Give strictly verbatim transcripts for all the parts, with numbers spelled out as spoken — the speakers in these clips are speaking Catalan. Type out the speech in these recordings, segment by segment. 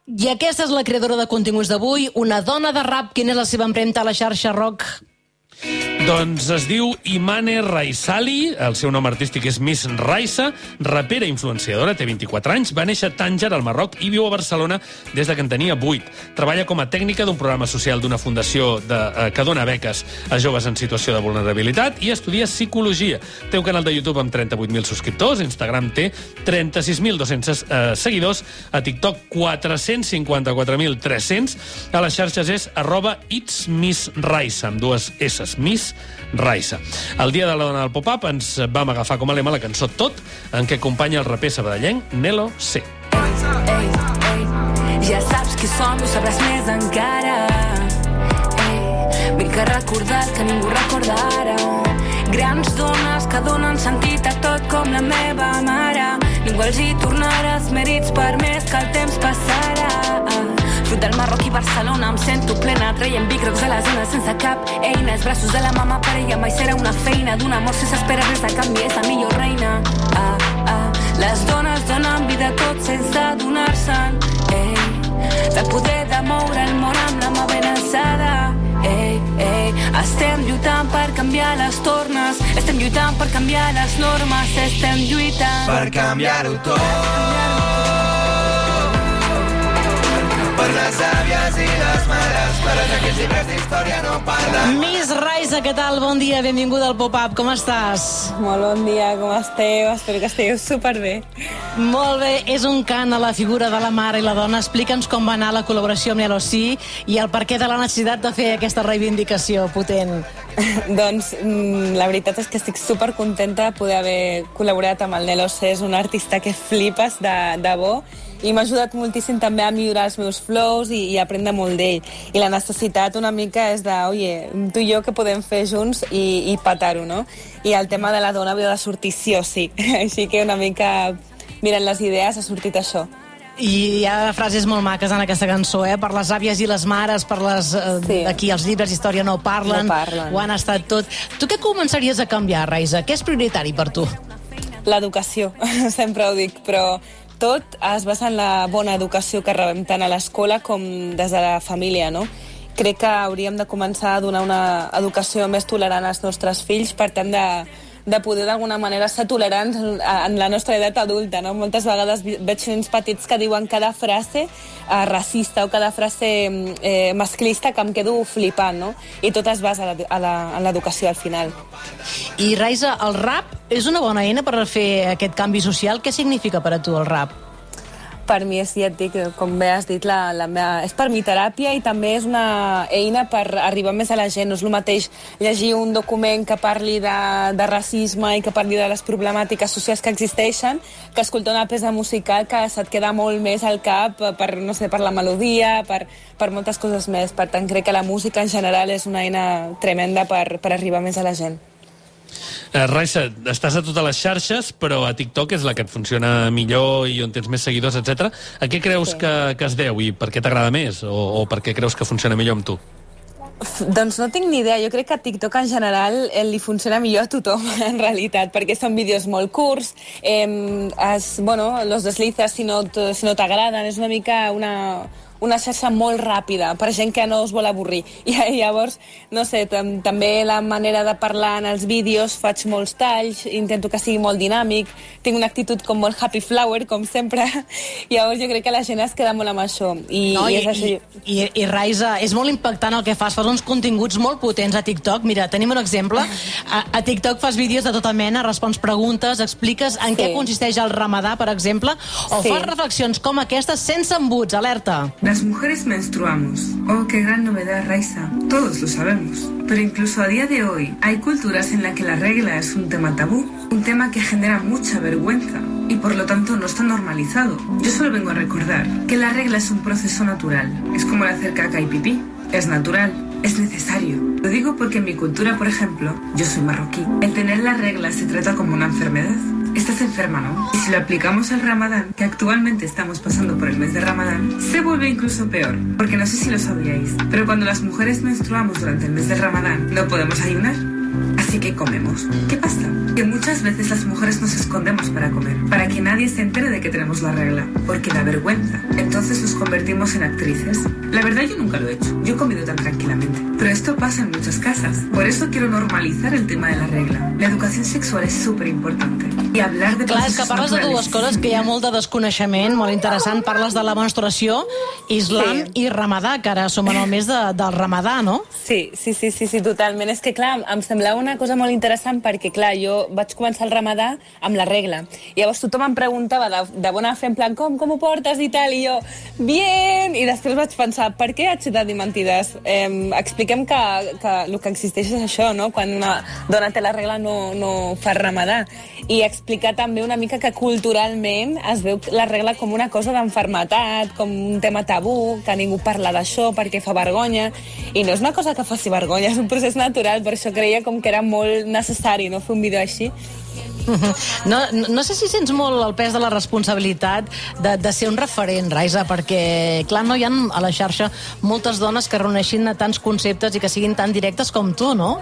I aquesta és la creadora de continguts d'avui, una dona de rap. Quina és la seva empremta a la xarxa rock? Doncs es diu Imane Raisali, el seu nom artístic és Miss Raisa, rapera influenciadora, té vint-i-quatre anys, va néixer a Tànger, al Marroc, i viu a Barcelona des de que en tenia vuit. Treballa com a tècnica d'un programa social d'una fundació de, eh, que dona beques a joves en situació de vulnerabilitat i estudia psicologia. Té un canal de YouTube amb trenta-vuit mil subscriptors, Instagram té trenta-sis mil dos-cents eh, seguidors, a TikTok quatre-cents cinquanta-quatre mil tres-cents, a les xarxes és arroba It's Miss Raisa, amb dues S, Miss Raisa. El dia de la dona del pop-up ens vam agafar com a lema la cançó Tot, en què acompanya el raper sabadellenc Nelo C. Ei, ei, ja saps qui som, ho sabràs més encara. Ei, vinc a recordar el que ningú recorda ara. Grans dones que donen sentit a tot com la meva mare. Ningú els hi tornarà els mèrits per més que el temps passarà. Fruit del Marroc i Barcelona, em sento plena, traient bicrocs a la zona sense cap eina. Els braços de la mama per ella mai serà una feina. D'un amor sense espera res a canvi, és la millor reina. Ah, ah, les dones donen vida a tot sense adonar-se'n. Ei, del poder de moure el món amb la mà ben alçada. Ei, ei, estem lluitant per canviar les tornes, estem lluitant per canviar les normes, estem lluitant per canviar-ho tot. Per les àvies i les mares, per als aquells llibres d'història no parlen. Miss Raisa, què tal? Bon dia, benvinguda al Pop-Up, com estàs? Molt bon dia, com esteu? Espero que estigueu superbé. Molt bé, és un cant a la figura de la mare i la dona. Explica'ns com va anar la col·laboració amb Nelo C i el perquè de la necessitat de fer aquesta reivindicació potent. Doncs la veritat és que estic supercontenta de poder haver col·laborat amb el Nelo C. És un artista que flipes de, de bo i m'ha ajudat moltíssim també a millorar els meus flows i, i aprendre molt d'ell. I la necessitat una mica és de, oye, tu i jo què podem fer junts i, i petar-ho, no? I el tema de la dona havia de sortir sí o sí. Així que una mica mirant les idees ha sortit això. I hi ha frases molt maques en aquesta cançó, eh? Per les àvies i les mares, per les... Eh, sí. Aquí els llibres d'història no parlen, no parlen, ho han estat tot. Tu què començaries a canviar, Raisa? Què és prioritari per tu? L'educació, sempre ho dic, però tot es basa en la bona educació que rebem tant a l'escola com des de la família, no? Crec que hauríem de començar a donar una educació més tolerant als nostres fills, per tant de... de poder d'alguna manera ser tolerants en la nostra edat adulta, no? Moltes vegades veig nens petits que diuen cada frase eh, racista o cada frase eh, masclista que em quedo flipant, no? I tot es basa en l'educació al final. I Raisa, el rap és una bona eina per fer aquest canvi social. Què significa per a tu el rap? Per mi és, ja et dic, com bé has dit, la, la meva, és per mi teràpia i també és una eina per arribar més a la gent. No és el mateix llegir un document que parli de, de racisme i que parli de les problemàtiques socials que existeixen que escoltar una peça musical que se't queda molt més al cap per, no sé, per la melodia, per, per moltes coses més. Per tant, crec que la música en general és una eina tremenda per, per arribar més a la gent. Uh, Raisa, estàs a totes les xarxes, però a TikTok és la que et funciona millor i on tens més seguidors, etcètera. A què creus sí. que, que es deu i per què t'agrada més? O, o per què creus que funciona millor amb tu? Doncs no tinc ni idea. Jo crec que TikTok en general eh, li funciona millor a tothom, en realitat, perquè són vídeos molt curts, eh, es, bueno, los deslizas si no, si no t'agraden, és una mica una... una xarxa molt ràpida, per gent que no us vol avorrir. I llavors, no sé, tam també la manera de parlar en els vídeos, faig molts talls, intento que sigui molt dinàmic, tinc una actitud com molt happy flower, com sempre, i llavors jo crec que la gent es queda molt amb això. I, no, i, i, és així. i, i, i Raisa, és molt impactant el que fas, fas uns continguts molt potents a TikTok. Mira, tenim un exemple, a, a TikTok fas vídeos de tota mena, respons preguntes, expliques en sí. què consisteix el ramadà, per exemple, o sí. fas reflexions com aquestes sense embuts, alerta. Las mujeres menstruamos. Oh, qué gran novedad, Raisa. Todos lo sabemos. Pero incluso a día de hoy hay culturas en las que la regla es un tema tabú, un tema que genera mucha vergüenza y por lo tanto no está normalizado. Yo solo vengo a recordar que la regla es un proceso natural. Es como el hacer caca y pipí. Es natural, es necesario. Lo digo porque en mi cultura, por ejemplo, yo soy marroquí. El tener la regla se trata como una enfermedad. Estás enferma, ¿no? Y si lo aplicamos al Ramadán, que actualmente estamos pasando por el mes de Ramadán, se vuelve incluso peor. Porque no sé si lo sabíais, pero cuando las mujeres menstruamos durante el mes de Ramadán, no podemos ayunar. Así que qué comemos. ¿Qué pasa? Que muchas veces las mujeres nos escondemos para comer, para que nadie se entere de que tenemos la regla, porque da vergüenza. Entonces nos convertimos en actrices. La verdad, yo nunca lo he hecho. Yo he comido tan tranquilamente. Pero esto pasa en muchas casas. Por eso quiero normalizar el tema de la regla. La educación sexual es súper importante. I hablar de Clar, és que parles de dues coses que hi ha molt de desconeixement, molt interessant. Parles de la menstruació, islam sí. i ramadà, que ara som en el mes de, del ramadà, no? Sí, sí, sí, sí, sí, totalment. És que, clar, em semblava una cosa molt interessant perquè, clar, jo vaig començar el ramadà amb la regla. I llavors tothom em preguntava de, de bona fe, en plan, com, com ho portes i tal, i jo, bien! I després vaig pensar, per què haig de dir mentides? Eh, expliquem que, que el que existeix és això, no? Quan una dona té la regla no, no fa ramadà. I explicar també una mica que culturalment es veu la regla com una cosa d'enfermetat, com un tema tabú, que ningú parla d'això perquè fa vergonya, i no és una cosa que faci vergonya, és un procés natural, per això creia com que era molt necessari, no, fer un vídeo així. No, no, no sé si sents molt el pes de la responsabilitat de, de ser un referent, Raisa, perquè, clar, no hi ha a la xarxa moltes dones que reuneixin tants conceptes i que siguin tan directes com tu, no?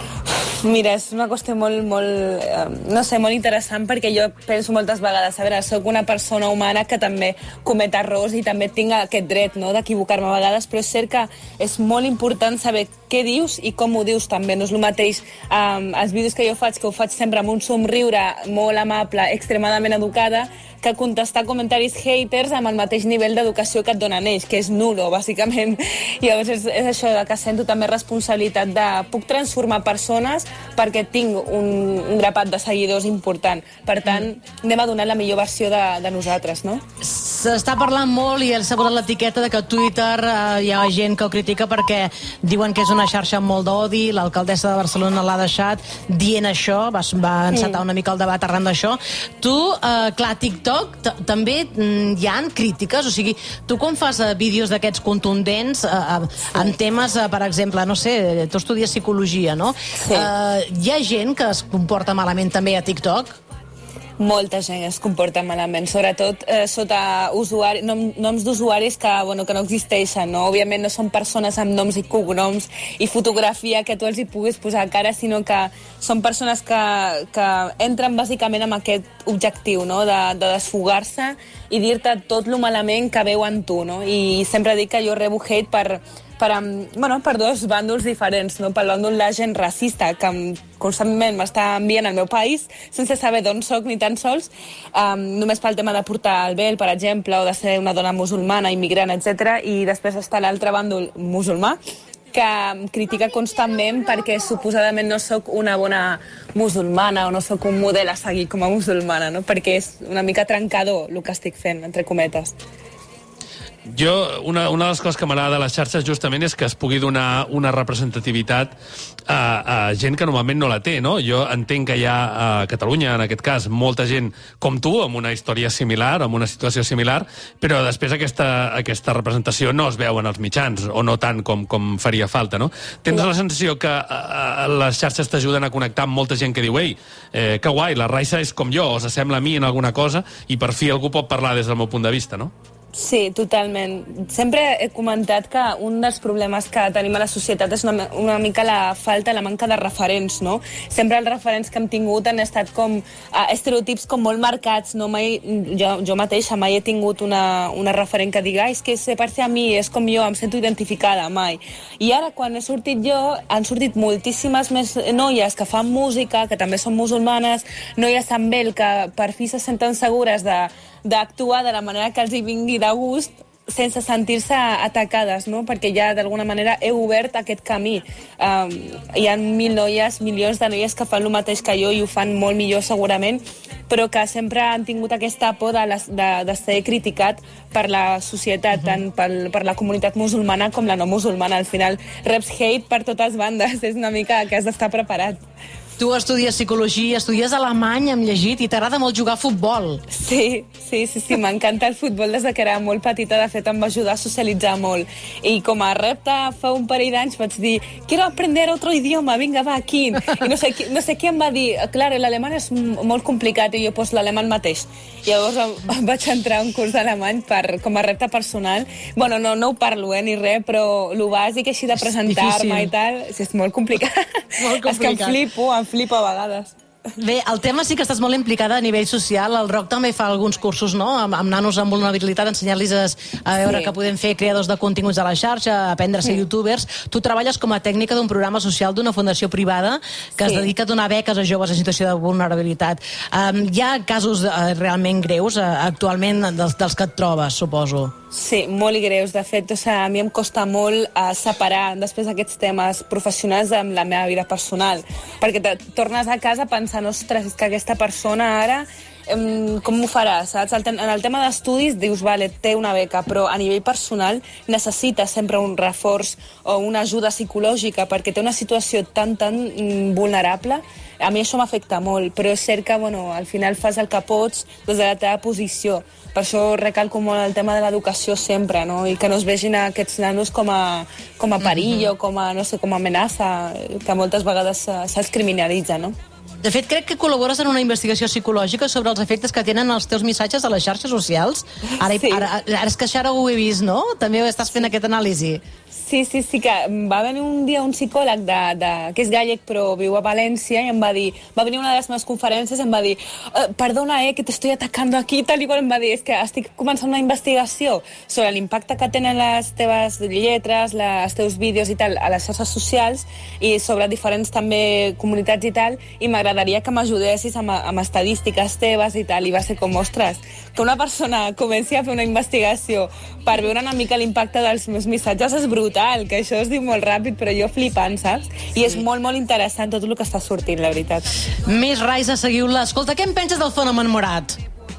Mira, és una qüestió molt, molt, eh, no sé, molt interessant, perquè jo penso moltes vegades, a veure, soc una persona humana que també comet errors i també tinc aquest dret, no?, d'equivocar-me a vegades, però és cert que és molt important saber què dius i com ho dius també. No és el mateix eh, els vídeos que jo faig, que ho faig sempre amb un somriure molt amable, extremadament educada, que contestar comentaris haters amb el mateix nivell d'educació que et donen ells, que és nulo, bàsicament. I llavors és, és això que sento també responsabilitat de... Puc transformar persones perquè tinc un, un grapat de seguidors important. Per tant, anem a donar la millor versió de, de nosaltres, no? S'està parlant molt i s'ha posat l'etiqueta de que a Twitter eh, hi ha gent que ho critica perquè diuen que és una xarxa amb molt d'odi, l'alcaldessa de Barcelona l'ha deixat dient això, va, va encetar una mica el debat arran d'això. Tu, eh, clar, TikTok també hi ha crítiques, o sigui, tu quan fas uh, vídeos d'aquests contundents uh, amb temes, uh, per exemple, no sé, tu estudies psicologia, no? Sí. Uh, hi ha gent que es comporta malament també a TikTok? Molta gent es comporta malament, sobretot eh, sota usuari, nom, noms d'usuaris que, bueno, que no existeixen, no? Òbviament no són persones amb noms i cognoms i fotografia que tu els hi puguis posar a cara, sinó que són persones que, que entren bàsicament amb aquest objectiu, no?, de, de desfogar-se i dir-te tot lo malament que veuen tu, no? I sempre dic que jo rebo hate per... Per, bueno, per dos bàndols diferents, no? Per bàndol la gent racista que constantment m'està enviant al meu país sense saber d'on soc ni tan sols, um, només pel tema de portar el vel, per exemple, o de ser una dona musulmana, immigrant, etcètera. I després està l'altre bàndol musulmà que em critica constantment perquè suposadament no sóc una bona musulmana o no sóc un model a seguir com a musulmana, no? Perquè és una mica trencador el que estic fent, entre cometes. Jo, una, una de les coses que m'agrada de les xarxes justament és que es pugui donar una representativitat a, a gent que normalment no la té, no? Jo entenc que hi ha a Catalunya, en aquest cas, molta gent com tu, amb una història similar, amb una situació similar, però després aquesta, aquesta representació no es veu en els mitjans, o no tant com, com faria falta, no? Tens la sensació que a, a, les xarxes t'ajuden a connectar amb molta gent que diu ei, eh, que guai, la Raisa és com jo, o s'assembla a mi en alguna cosa, i per fi algú pot parlar des del meu punt de vista, no? Sí, totalment. Sempre he comentat que un dels problemes que tenim a la societat és una, una mica la falta, la manca de referents, no? Sempre els referents que hem tingut han estat com uh, estereotips com molt marcats, no? Mai, jo, jo mateixa mai he tingut una, una referent que digui és que se parece a mi, és com jo, em sento identificada, mai. I ara, quan he sortit jo, han sortit moltíssimes més noies que fan música, que també són musulmanes, noies amb vel que per fi se senten segures de d'actuar de la manera que els hi vingui de gust sense sentir-se atacades, no? Perquè ja d'alguna manera he obert aquest camí. Um, hi ha mil noies, milions de noies que fan el mateix que jo i ho fan molt millor segurament, però que sempre han tingut aquesta por de, les, de, de ser criticat per la societat, tant per, per la comunitat musulmana com la no musulmana. Al final reps hate per totes bandes, és una mica que has d'estar preparat. Tu estudies psicologia, estudies alemany, hem llegit, i t'agrada molt jugar a futbol. Sí, sí, sí, sí, m'encanta el futbol des de que era molt petita, de fet em va ajudar a socialitzar molt. I com a repte fa un parell d'anys vaig dir, quiero aprender otro idioma, vinga, va, quin? I no sé, no sé qui em va dir, clar, l'alemany és molt complicat, i jo, doncs, l'alemany mateix. I llavors vaig entrar a un curs d'alemany per, com a repte personal. Bueno, no, no ho parlo, eh, ni res, però el bàsic així de presentar-me i tal, és molt complicat. Molt complicat. És que em flipo, em flipo a vegades. Bé, el tema sí que estàs molt implicada a nivell social. El Roc també fa alguns cursos, no?, amb, amb nanos amb vulnerabilitat, ensenyar-los a, a veure sí. que podem fer creadors de continguts a la xarxa, aprendre a ser sí. youtubers. Tu treballes com a tècnica d'un programa social d'una fundació privada que sí. es dedica a donar beques a joves en situació de vulnerabilitat. Um, hi ha casos uh, realment greus uh, actualment dels, dels que et trobes, suposo. Sí, molt greus. De fet, o sigui, a mi em costa molt uh, separar després aquests temes professionals amb la meva vida personal, perquè te tornes a casa pensant, ostres, és que aquesta persona ara um, com ho farà, saps? En el tema d'estudis dius, vale, té una beca, però a nivell personal necessita sempre un reforç o una ajuda psicològica perquè té una situació tan, tan mm, vulnerable. A mi això m'afecta molt, però és cert que, bueno, al final fas el que pots des de la teva posició. Per això recalco molt el tema de l'educació sempre, no? I que no es vegin aquests nanos com a, com a perill o com a, no sé, com a amenaça, que moltes vegades se'ls criminalitza, no? De fet, crec que col·labores en una investigació psicològica sobre els efectes que tenen els teus missatges a les xarxes socials. Ara, sí. ara, ara és que això ara ho he vist, no? També estàs fent aquest anàlisi. Sí, sí, sí, que va venir un dia un psicòleg de, de, que és gallec però viu a València i em va dir, va venir una de les meves conferències i em va dir, perdona, eh, que t'estoy atacando aquí, tal i qual, em va dir, és que estic començant una investigació sobre l'impacte que tenen les teves lletres, les, els teus vídeos i tal a les xarxes socials i sobre diferents també comunitats i tal, i m'agradaria que m'ajudessis amb, amb estadístiques teves i tal, i va ser com, ostres, que una persona comenci a fer una investigació per veure una mica l'impacte dels meus missatges és brutal, que això es diu molt ràpid, però jo flipant, saps? Sí. I és molt, molt interessant tot el que està sortint, la veritat. Miss Raisa, seguiu-la. Escolta, què en penses del fenomen Morat?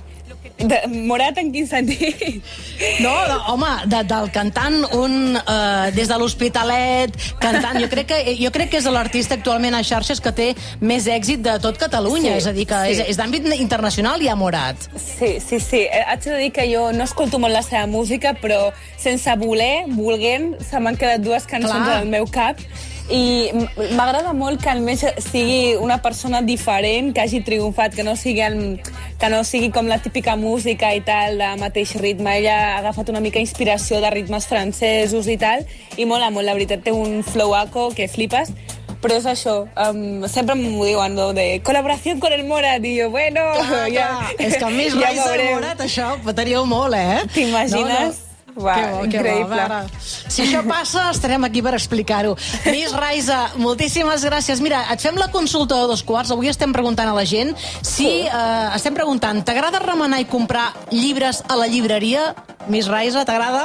De, Morat en quin sentit? No, de, home, de, del cantant un uh, des de l'Hospitalet, cantant. Jo crec que, jo crec que és l'artista actualment a xarxes que té més èxit de tot Catalunya. Sí, és a dir, que sí. és, és d'àmbit internacional i ha Morat. Sí, sí, sí. Haig de dir que jo no escolto molt la seva música, però sense voler, volent, se m'han quedat dues cançons Clar. al meu cap. I m'agrada molt que almenys sigui una persona diferent, que hagi triomfat, que no sigui, el, que no sigui com la típica música i tal, de mateix ritme. Ella ha agafat una mica inspiració de ritmes francesos i tal, i mola molt, la veritat, té un flowaco que flipes, però és això, um, sempre m'ho diuen, no, de col·laboració con el Morat, i jo, bueno... Clar, ja, clar. És que a més ja Raisa i Morat, això petaríeu molt, eh? T'imagines? No, no. Va, que bo, increïble. Que bo, si això passa, estarem aquí per explicar-ho. Miss Raisa, moltíssimes gràcies. Mira, et fem la consulta de dos quarts. Avui estem preguntant a la gent si... Eh, estem preguntant, t'agrada remenar i comprar llibres a la llibreria? Miss Raisa, t'agrada?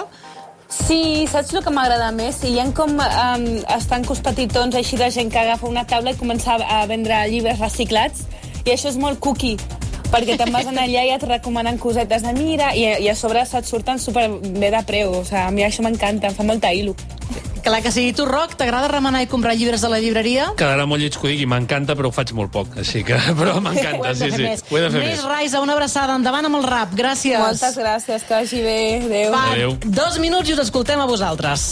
Sí, saps el que m'agrada més? Hi ha com um, estancos petitons així de gent que agafa una taula i comença a vendre llibres reciclats, i això és molt cookie, perquè te'n vas allà i et recomanen cosetes de mira i, i a sobre se't surten superbé de preu. O sigui, a mi això m'encanta, em fa molta il·lu. Clar que sí. I tu, Roc, t'agrada remenar i comprar llibres a la llibreria? Quedarà molt lleig que ho digui, m'encanta, però ho faig molt poc, així que... Però m'encanta, sí, sí. Ho he de fer més. Miss Raisa, una abraçada, endavant amb el rap. Gràcies. Moltes gràcies, que vagi bé. Adéu. Va, Adéu. Dos minuts i us escoltem a vosaltres.